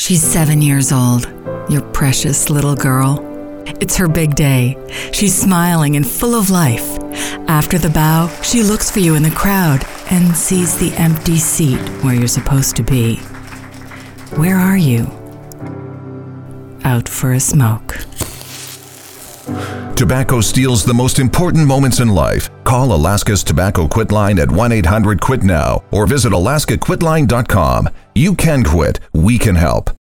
She's 7 years old, your precious little girl. It's her big day. She's smiling and full of life. After the bow, she looks for you in the crowd and sees the empty seat where you're supposed to be. Where are you? Out for a smoke. Tobacco steals the most important moments in life. Call Alaska's Tobacco Quit Line at 1-800-QUIT-NOW or visit alaskaquitline.com. You can quit. We can help.